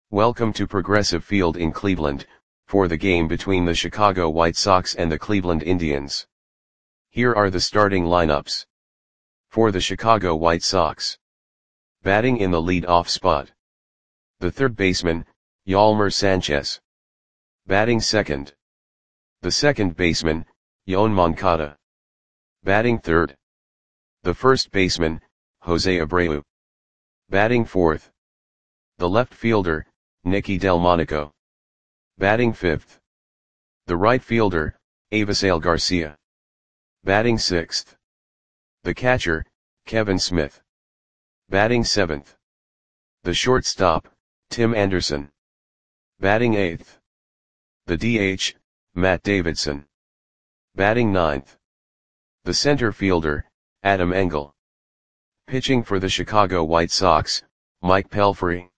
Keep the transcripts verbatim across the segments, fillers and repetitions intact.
Welcome to Progressive Field in Cleveland, for the game between the Chicago White Sox and the Cleveland Indians. Here are the starting lineups. For the Chicago White Sox. Batting in the lead-off spot. The third baseman, Yolmer Sanchez. Batting second. The second baseman, Yoan Moncada. Batting third. The first baseman, Jose Abreu. Batting fourth. The left fielder, Nicky Delmonico. Batting fifth. The right fielder, Avisail Garcia. Batting sixth. The catcher, Kevin Smith. Batting seventh. The shortstop, Tim Anderson. Batting eighth. The D H, Matt Davidson. Batting ninth. The center fielder, Adam Engel. Pitching for the Chicago White Sox, Mike Pelfrey.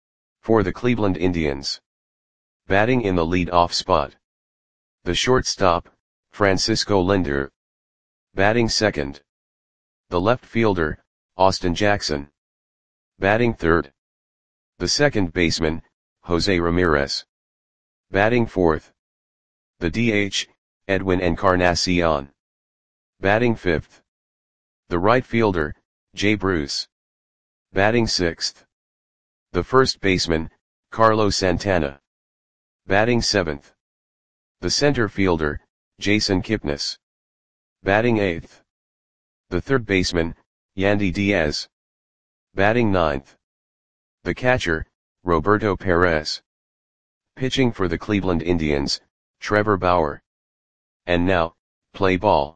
For the Cleveland Indians. Batting in the lead-off spot. The shortstop, Francisco Lindor. Batting second. The left fielder, Austin Jackson. Batting third. The second baseman, Jose Ramirez. Batting fourth. The D H, Edwin Encarnacion. Batting fifth. The right fielder, Jay Bruce. Batting sixth. The first baseman, Carlos Santana. Batting seventh. The center fielder, Jason Kipnis. Batting eighth. The third baseman, Yandy Diaz. Batting ninth. The catcher, Roberto Perez. Pitching for the Cleveland Indians, Trevor Bauer. And now, play ball.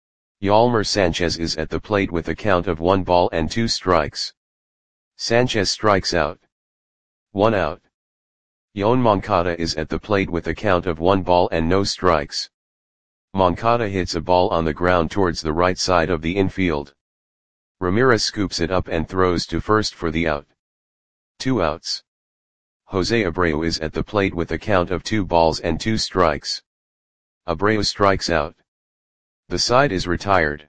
Yolmer Sanchez is at the plate with a count of one ball and two strikes. Sanchez strikes out. One out. Yoan Moncada is at the plate with a count of one ball and no strikes. Moncada hits a ball on the ground towards the right side of the infield. Ramirez scoops it up and throws to first for the out. Two outs. Jose Abreu is at the plate with a count of two balls and two strikes. Abreu strikes out. The side is retired.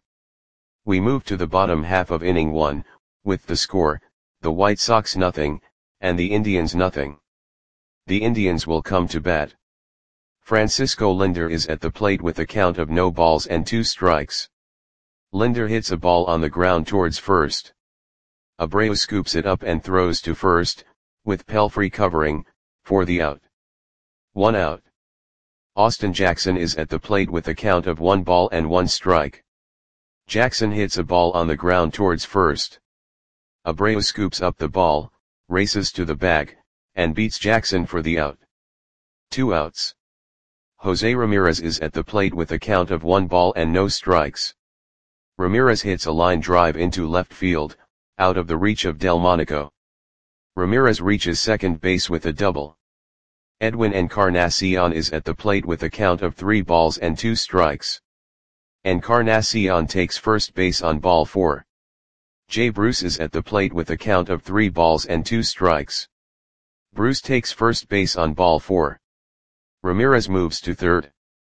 We move to the bottom half of inning one, with the score, the White Sox nothing, and the Indians nothing. The Indians will come to bat. Francisco Lindor is at the plate with a count of no balls and two strikes. Lindor hits a ball on the ground towards first. Abreu scoops it up and throws to first, with Pelfrey covering, for the out. One out. Austin Jackson is at the plate with a count of one ball and one strike. Jackson hits a ball on the ground towards first. Abreu scoops up the ball, races to the bag, and beats Jackson for the out. Two outs. Jose Ramirez is at the plate with a count of one ball and no strikes. Ramirez hits a line drive into left field, out of the reach of Delmonico. Ramirez reaches second base with a double. Edwin Encarnacion is at the plate with a count of three balls and two strikes. Encarnacion takes first base on ball four. Jay Bruce is at the plate with a count of three balls and two strikes. Bruce takes first base on ball four. Ramirez moves to third.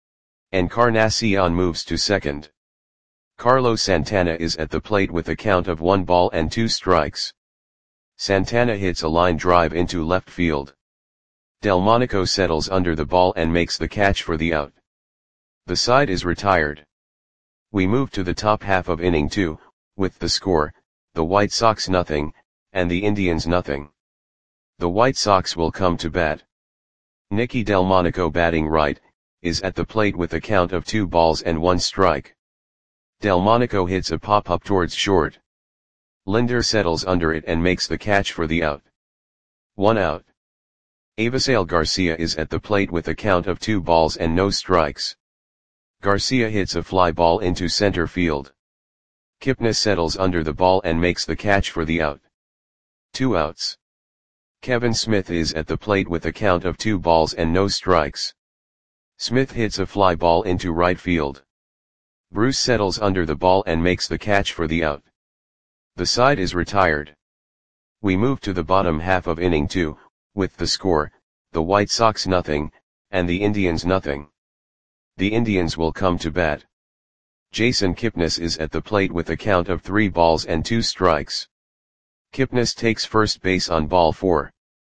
Encarnacion moves to second. Carlos Santana is at the plate with a count of one ball and two strikes. Santana hits a line drive into left field. Delmonico settles under the ball and makes the catch for the out. The side is retired. We move to the top half of inning two, with the score, the White Sox nothing, and the Indians nothing. The White Sox will come to bat. Nicky Delmonico, batting right, is at the plate with a count of two balls and one strike. Delmonico hits a pop-up towards short. Lindor settles under it and makes the catch for the out. One out. Avisail Garcia is at the plate with a count of two balls and no strikes. Garcia hits a fly ball into center field. Kipnis settles under the ball and makes the catch for the out. Two outs. Kevin Smith is at the plate with a count of two balls and no strikes. Smith hits a fly ball into right field. Bruce settles under the ball and makes the catch for the out. The side is retired. We move to the bottom half of inning two, with the score, the White Sox nothing, and the Indians nothing. The Indians will come to bat. Jason Kipnis is at the plate with a count of three balls and two strikes. Kipnis takes first base on ball four.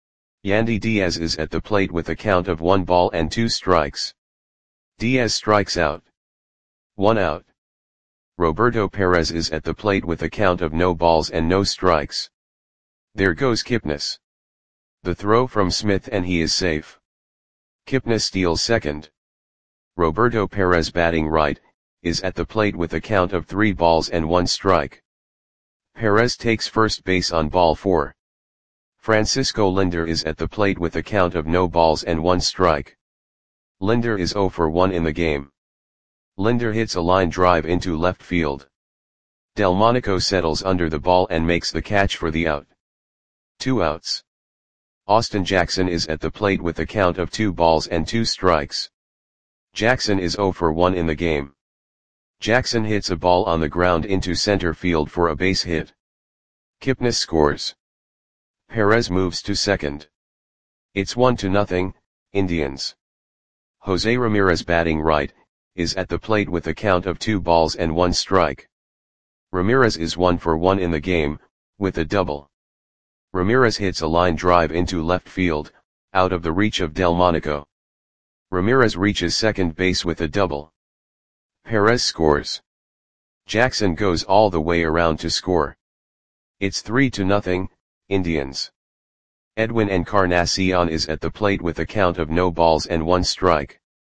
Yandy Diaz is at the plate with a count of one ball and two strikes. Diaz strikes out. One out. Roberto Perez is at the plate with a count of no balls and no strikes. There goes Kipnis. The throw from Smith and he is safe. Kipnis steals second. Roberto Perez batting right, is at the plate with a count of three balls and one strike. Perez takes first base on ball four. Francisco Lindor is at the plate with a count of no balls and one strike. Lindor is zero for one in the game. Lindor hits a line drive into left field. Delmonico settles under the ball and makes the catch for the out. Two outs. Austin Jackson is at the plate with a count of two balls and two strikes. Jackson is zero for one in the game. Jackson hits a ball on the ground into center field for a base hit. Kipnis scores. Perez moves to second. It's one to nothing, Indians. Jose Ramirez batting right, is at the plate with a count of two balls and one strike. Ramirez is one for one in the game, with a double. Ramirez hits a line drive into left field, out of the reach of Delmonico. Ramirez reaches second base with a double. Perez scores. Jackson goes all the way around to score. It's three to nothing, Indians. Edwin Encarnacion is at the plate with a count of no balls and one strike.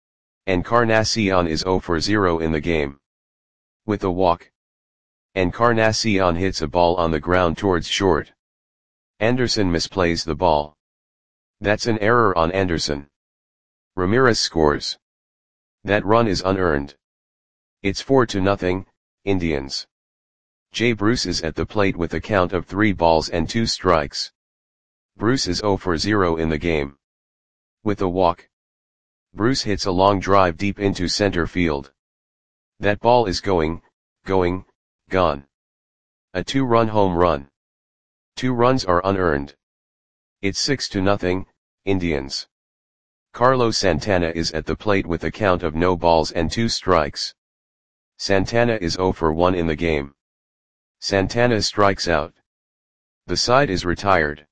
Encarnacion is zero for zero in the game. With a walk. Encarnacion hits a ball on the ground towards short. Anderson misplays the ball. That's an error on Anderson. Ramirez scores. That run is unearned. It's four to nothing, Indians. Jay Bruce is at the plate with a count of three balls and two strikes. Bruce is zero for zero in the game. With a walk. Bruce hits a long drive deep into center field. That ball is going, going, gone. A two-run home run. Two runs are unearned. It's six to nothing, Indians. Carlos Santana is at the plate with a count of no balls and two strikes. Santana is zero for one in the game. Santana strikes out. The side is retired.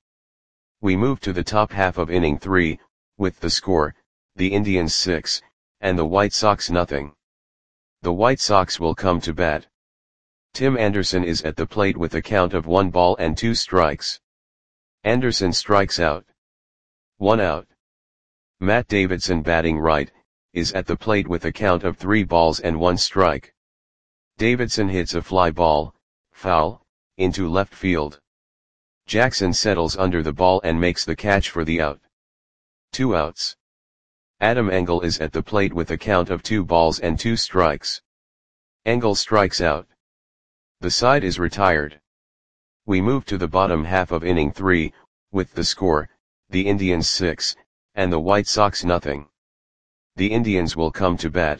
We move to the top half of inning three, with the score, the Indians six, and the White Sox nothing. The White Sox will come to bat. Tim Anderson is at the plate with a count of one ball and two strikes. Anderson strikes out. One out. Matt Davidson batting right, is at the plate with a count of three balls and one strike. Davidson hits a fly ball, foul, into left field. Jackson settles under the ball and makes the catch for the out. Two outs. Adam Engel is at the plate with a count of two balls and two strikes. Engel strikes out. The side is retired. We move to the bottom half of inning three, with the score, the Indians six, and the White Sox nothing. The Indians will come to bat.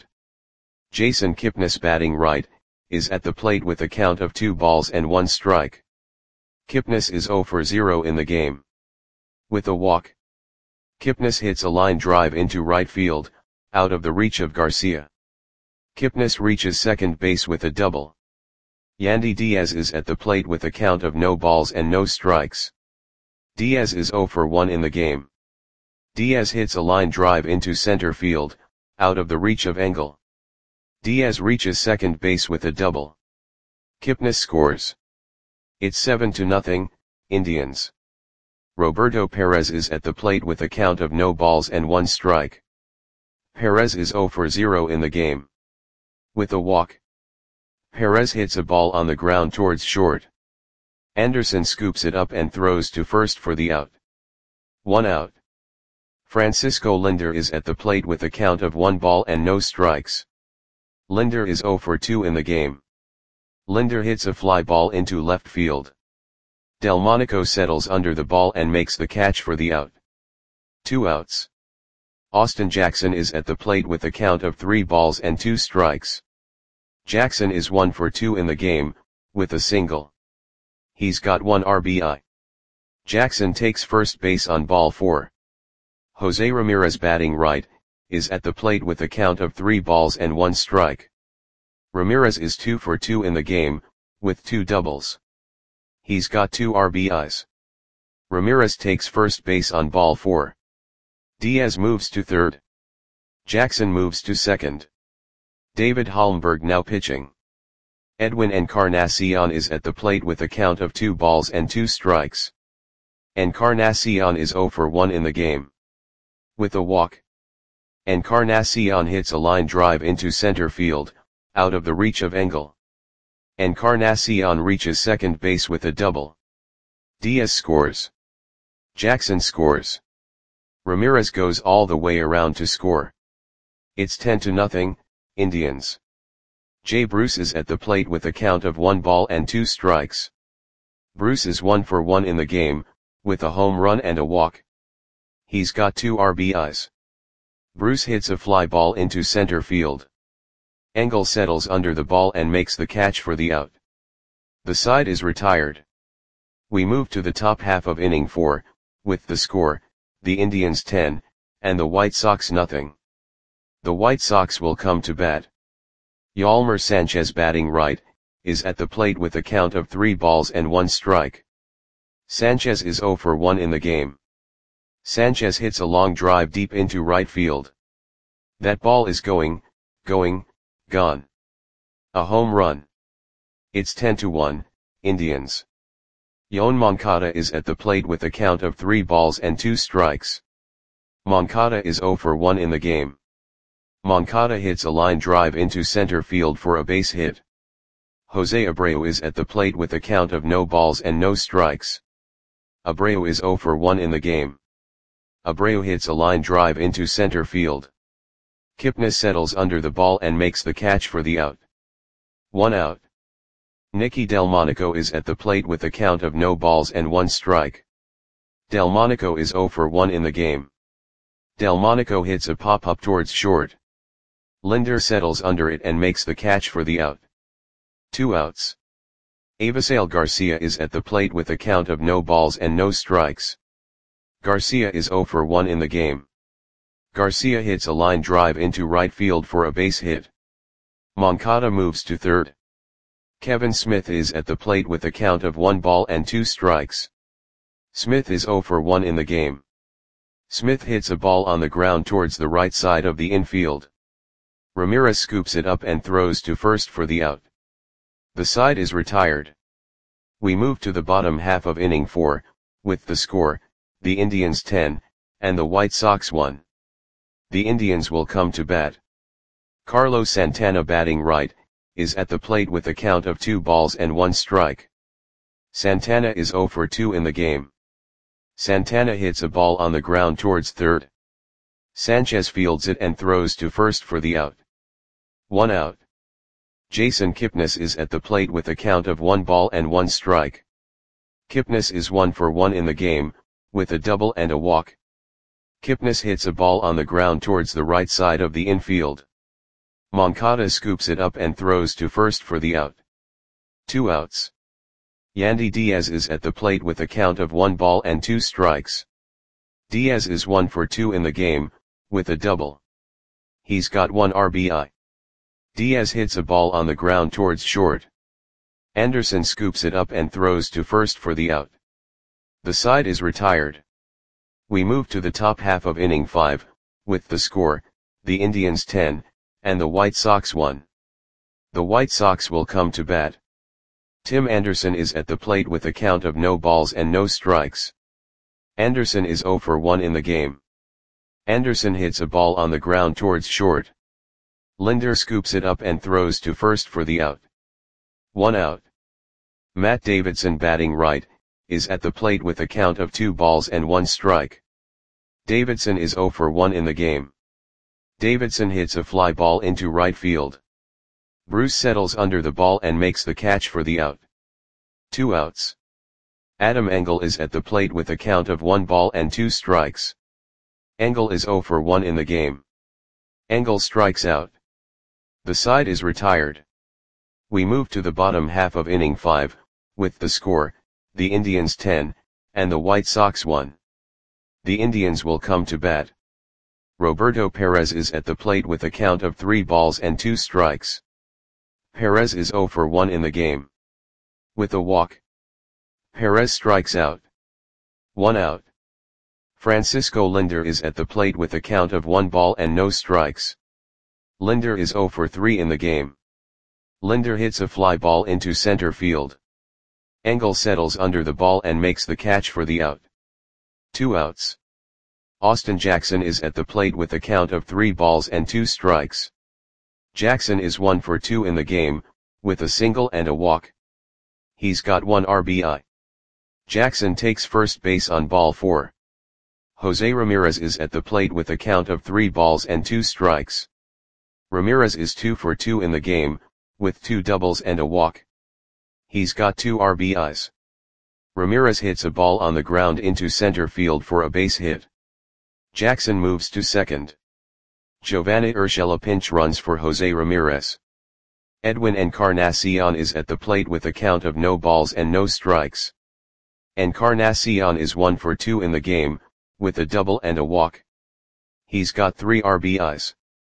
Jason Kipnis batting right, is at the plate with a count of two balls and one strike. Kipnis is zero for zero in the game. With a walk. Kipnis hits a line drive into right field, out of the reach of Garcia. Kipnis reaches second base with a double. Yandy Diaz is at the plate with a count of no balls and no strikes. Diaz is zero for one in the game. Diaz hits a line drive into center field, out of the reach of Engel. Diaz reaches second base with a double. Kipnis scores. It's seven to nothing, Indians. Roberto Perez is at the plate with a count of no balls and one strike. Perez is zero for zero in the game. With a walk. Perez hits a ball on the ground towards short. Anderson scoops it up and throws to first for the out. One out. Francisco Lindor is at the plate with a count of one ball and no strikes. Lindor is zero for two in the game. Lindor hits a fly ball into left field. Delmonico settles under the ball and makes the catch for the out. Two outs. Austin Jackson is at the plate with a count of three balls and two strikes. Jackson is one for two in the game, with a single. He's got one R B I. Jackson takes first base on ball four. Jose Ramirez batting right, is at the plate with a count of three balls and one strike. Ramirez is two for two in the game, with two doubles. He's got two R B Is. Ramirez takes first base on ball four. Diaz moves to third. Jackson moves to second. David Holmberg now pitching. Edwin Encarnacion is at the plate with a count of two balls and two strikes. Encarnacion is zero for one in the game. With a walk. Encarnacion hits a line drive into center field, out of the reach of Engel. Encarnacion reaches second base with a double. Diaz scores. Jackson scores. Ramirez goes all the way around to score. It's ten to nothing, Indians. Jay Bruce is at the plate with a count of one ball and two strikes. Bruce is one for one in the game, with a home run and a walk. He's got two R B Is. Bruce hits a fly ball into center field. Engel settles under the ball and makes the catch for the out. The side is retired. We move to the top half of inning four, with the score, the Indians ten, and the White Sox nothing. The White Sox will come to bat. Yolmer Sanchez batting right, is at the plate with a count of three balls and one strike. Sanchez is zero for one in the game. Sanchez hits a long drive deep into right field. That ball is going, going, gone. A home run. It's ten to one, Indians. Yoan Moncada is at the plate with a count of three balls and two strikes. Moncada is zero for one in the game. Moncada hits a line drive into center field for a base hit. Jose Abreu is at the plate with a count of no balls and no strikes. Abreu is zero for one in the game. Abreu hits a line drive into center field. Kipnis settles under the ball and makes the catch for the out. One out. Nicky Delmonico is at the plate with a count of no balls and one strike. Delmonico is zero for one in the game. Delmonico hits a pop-up towards short. Linder settles under it and makes the catch for the out. Two outs. Avisail Garcia is at the plate with a count of no balls and no strikes. Garcia is zero for one in the game. Garcia hits a line drive into right field for a base hit. Moncada moves to third. Kevin Smith is at the plate with a count of one ball and two strikes. Smith is zero for one in the game. Smith hits a ball on the ground towards the right side of the infield. Ramirez scoops it up and throws to first for the out. The side is retired. We move to the bottom half of inning four, with the score, the Indians ten, and the White Sox one. The Indians will come to bat. Carlos Santana batting right, is at the plate with a count of two balls and one strike. Santana is zero for two in the game. Santana hits a ball on the ground towards third. Sanchez fields it and throws to first for the out. One out. Jason Kipnis is at the plate with a count of one ball and one strike. Kipnis is one for one in the game, with a double and a walk. Kipnis hits a ball on the ground towards the right side of the infield. Moncada scoops it up and throws to first for the out. Two outs. Yandy Diaz is at the plate with a count of one ball and two strikes. Diaz is one for two in the game, with a double. He's got one R B I. Diaz hits a ball on the ground towards short. Anderson scoops it up and throws to first for the out. The side is retired. We move to the top half of inning five, with the score, the Indians ten, and the White Sox one. The White Sox will come to bat. Tim Anderson is at the plate with a count of no balls and no strikes. Anderson is zero for one in the game. Anderson hits a ball on the ground towards short. Linder scoops it up and throws to first for the out. One out. Matt Davidson batting right, is at the plate with a count of two balls and one strike. Davidson is zero for one in the game. Davidson hits a fly ball into right field. Bruce settles under the ball and makes the catch for the out. Two outs. Adam Engel is at the plate with a count of one ball and two strikes. Engel is zero for one in the game. Engel strikes out. The side is retired. We move to the bottom half of inning five, with the score, the Indians ten, and the White Sox one. The Indians will come to bat. Roberto Perez is at the plate with a count of three balls and two strikes. Perez is zero for one in the game. With a walk. Perez strikes out. one out. Francisco Lindor is at the plate with a count of one ball and no strikes. Lindor is zero for three in the game. Lindor hits a fly ball into center field. Engel settles under the ball and makes the catch for the out. Two outs. Austin Jackson is at the plate with a count of three balls and two strikes. Jackson is one for two in the game, with a single and a walk. He's got one R B I. Jackson takes first base on ball four. Jose Ramirez is at the plate with a count of three balls and two strikes. Ramirez is two for two in the game, with two doubles and a walk. He's got two R B Is. Ramirez hits a ball on the ground into center field for a base hit. Jackson moves to second. Giovanni Urshela pinch runs for Jose Ramirez. Edwin Encarnacion is at the plate with a count of no balls and no strikes. Encarnacion is one for two in the game, with a double and a walk. He's got three R B Is.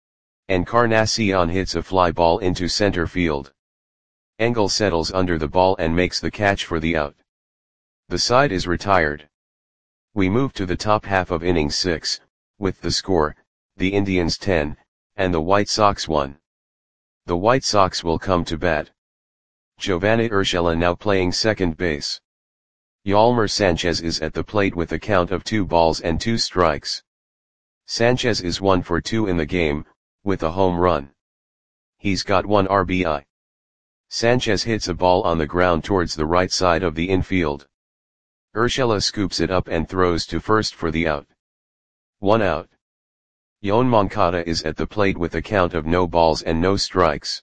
Encarnacion hits a fly ball into center field. Engel settles under the ball and makes the catch for the out. The side is retired. We move to the top half of inning six, with the score, the Indians ten, and the White Sox one. The White Sox will come to bat. Giovanni Urshela now playing second base. Yolmer Sanchez is at the plate with a count of two balls and two strikes. Sanchez is one for two in the game, with a home run. He's got one R B I. Sanchez hits a ball on the ground towards the right side of the infield. Urshela scoops it up and throws to first for the out. One out. Yoan Moncada is at the plate with a count of no balls and no strikes.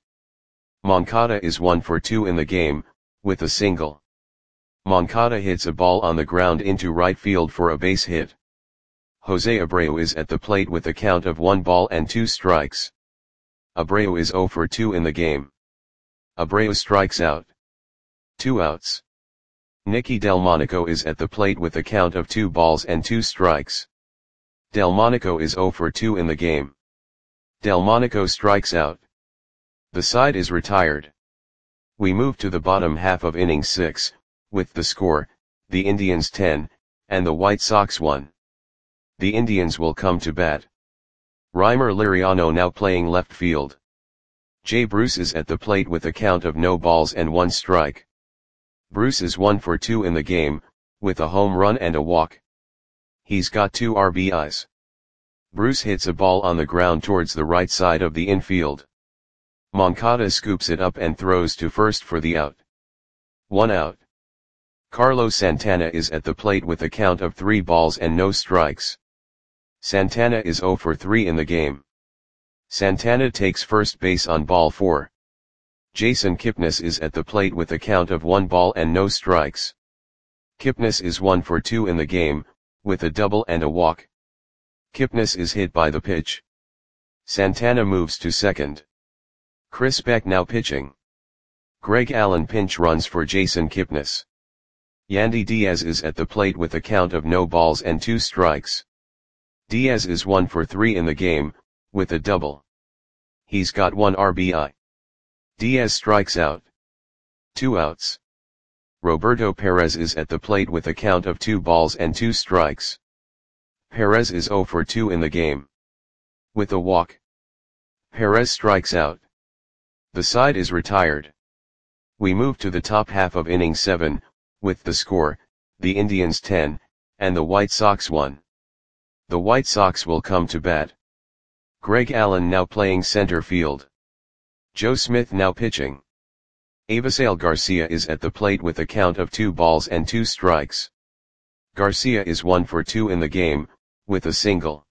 Moncada is one for two in the game, with a single. Moncada hits a ball on the ground into right field for a base hit. Jose Abreu is at the plate with a count of one ball and two strikes. Abreu is zero for two in the game. Abreu strikes out. Two outs. Nicky Delmonico is at the plate with a count of two balls and two strikes. Delmonico is zero for two in the game. Delmonico strikes out. The side is retired. We move to the bottom half of inning six, with the score, the Indians ten, and the White Sox one. The Indians will come to bat. Reimer Liriano now playing left field. Jay Bruce is at the plate with a count of no balls and one strike. Bruce is one for two in the game, with a home run and a walk. He's got two R B Is. Bruce hits a ball on the ground towards the right side of the infield. Moncada scoops it up and throws to first for the out. One out. Carlos Santana is at the plate with a count of three balls and no strikes. Santana is zero for three in the game. Santana takes first base on ball four. Jason Kipnis is at the plate with a count of one ball and no strikes. Kipnis is one for two in the game, with a double and a walk. Kipnis is hit by the pitch. Santana moves to second. Chris Beck now pitching. Greg Allen pinch runs for Jason Kipnis. Yandy Diaz is at the plate with a count of no balls and two strikes. Diaz is one for three in the game, with a double. He's got one R B I. Diaz strikes out. Two outs. Roberto Perez is at the plate with a count of two balls and two strikes. Perez is zero for two in the game. With a walk. Perez strikes out. The side is retired. We move to the top half of inning seven, with the score, the Indians ten, and the White Sox one. The White Sox will come to bat. Greg Allen now playing center field. Joe Smith now pitching. Avisail Garcia is at the plate with a count of two balls and two strikes. Garcia is one for two in the game, with a single.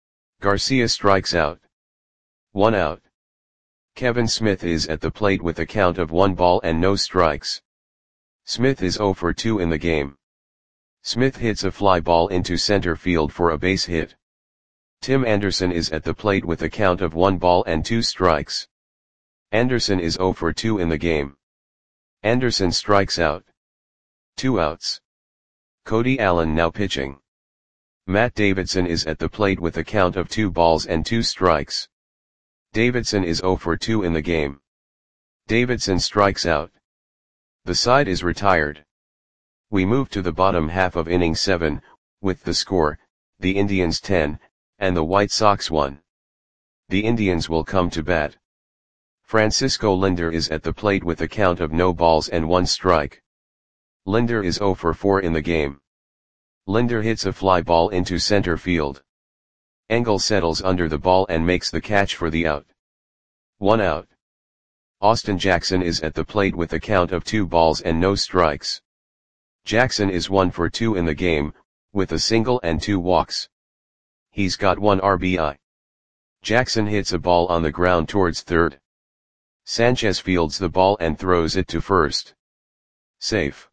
Garcia strikes out. One out. Kevin Smith is at the plate with a count of one ball and no strikes. Smith is zero for two in the game. Smith hits a fly ball into center field for a base hit. Tim Anderson is at the plate with a count of one ball and two strikes. Anderson is zero for two in the game. Anderson strikes out. Two outs. Cody Allen now pitching. Matt Davidson is at the plate with a count of two balls and two strikes. Davidson is zero for two in the game. Davidson strikes out. The side is retired. We move to the bottom half of inning seven, with the score, the Indians ten, and the White Sox one. The Indians will come to bat. Francisco Lindor is at the plate with a count of no balls and one strike. Lindor is zero for four in the game. Lindor hits a fly ball into center field. Engel settles under the ball and makes the catch for the out. One out. Austin Jackson is at the plate with a count of two balls and no strikes. Jackson is one for two in the game, with a single and two walks. He's got one R B I. Jackson hits a ball on the ground towards third. Sanchez fields the ball and throws it to first. Safe.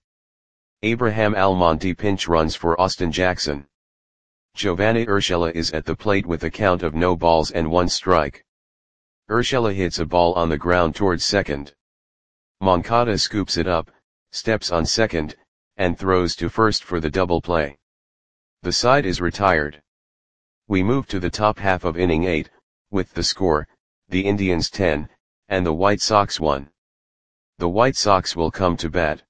Abraham Almonte pinch runs for Austin Jackson. Giovanni Urshela is at the plate with a count of no balls and one strike. Urshela hits a ball on the ground towards second. Moncada scoops it up, steps on second, and throws to first for the double play. The side is retired. We move to the top half of inning eight, with the score, the Indians ten, and the White Sox one. The White Sox will come to bat.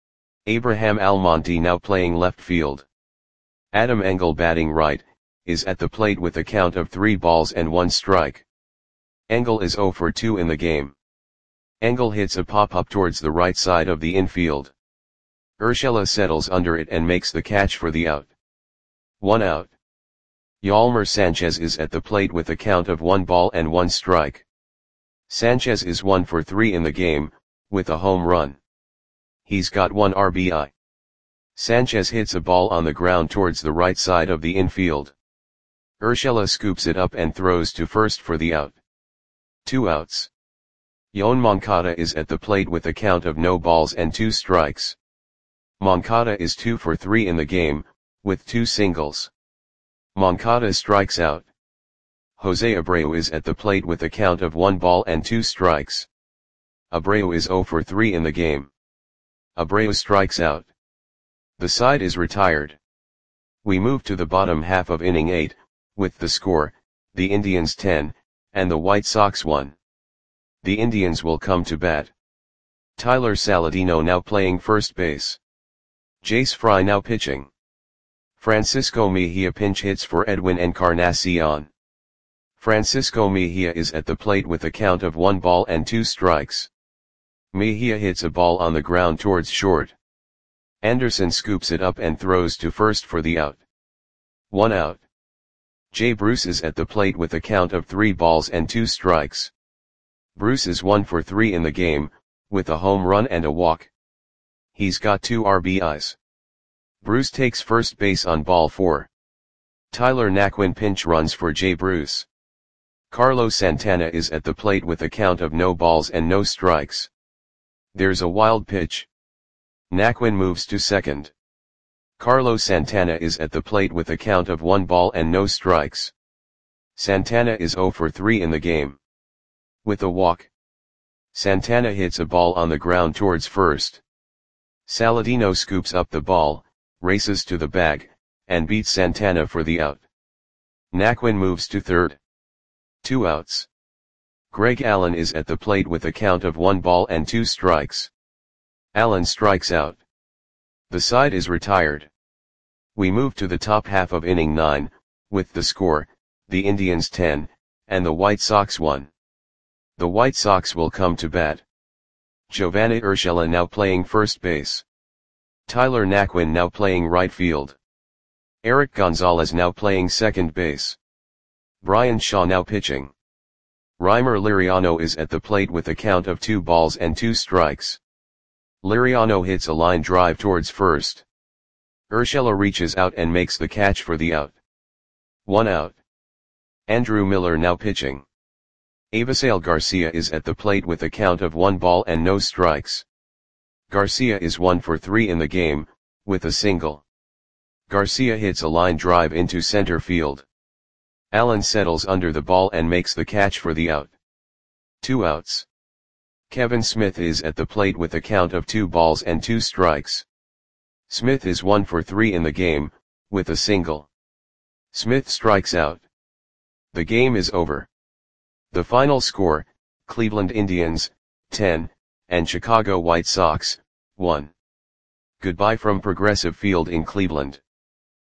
Abraham Almonte now playing left field. Adam Engel batting right, is at the plate with a count of three balls and one strike. Engel is zero for two in the game. Engel hits a pop-up towards the right side of the infield. Urshela settles under it and makes the catch for the out. One out. Yolmer Sanchez is at the plate with a count of one ball and one strike. Sanchez is one for three in the game, with a home run. He's got one R B I. Sanchez hits a ball on the ground towards the right side of the infield. Urshela scoops it up and throws to first for the out. Two outs. Yoan Moncada is at the plate with a count of no balls and two strikes. Moncada is two for three in the game, with two singles. Moncada strikes out. Jose Abreu is at the plate with a count of one ball and two strikes. Abreu is zero for three in the game. Abreu strikes out. The side is retired. We move to the bottom half of inning eight, with the score, the Indians ten, and the White Sox one. The Indians will come to bat. Tyler Saladino now playing first base. Jace Fry now pitching. Francisco Mejia pinch hits for Edwin Encarnacion. Francisco Mejia is at the plate with a count of one ball and two strikes. Mejia hits a ball on the ground towards short. Anderson scoops it up and throws to first for the out. One out. Jay Bruce is at the plate with a count of three balls and two strikes. Bruce is one for three in the game, with a home run and a walk. He's got two R B Is. Bruce takes first base on ball four. Tyler Naquin pinch runs for Jay Bruce. Carlos Santana is at the plate with a count of no balls and no strikes. There's a wild pitch. Naquin moves to second. Carlos Santana is at the plate with a count of one ball and no strikes. Santana is zero for three in the game. With a walk. Santana hits a ball on the ground towards first. Saladino scoops up the ball, races to the bag, and beats Santana for the out. Naquin moves to third. Two outs. Greg Allen is at the plate with a count of one ball and two strikes. Allen strikes out. The side is retired. We move to the top half of inning nine, with the score, the Indians ten, and the White Sox one. The White Sox will come to bat. Giovanni Urshela now playing first base. Tyler Naquin now playing right field. Eric Gonzalez now playing second base. Brian Shaw now pitching. Reimer Liriano is at the plate with a count of two balls and two strikes. Liriano hits a line drive towards first. Urshela reaches out and makes the catch for the out. One out. Andrew Miller now pitching. Avisail Garcia is at the plate with a count of one ball and no strikes. Garcia is one for three in the game, with a single. Garcia hits a line drive into center field. Allen settles under the ball and makes the catch for the out. Two outs. Kevin Smith is at the plate with a count of two balls and two strikes. Smith is one for three in the game, with a single. Smith strikes out. The game is over. The final score, Cleveland Indians, ten, and Chicago White Sox, one. Goodbye from Progressive Field in Cleveland.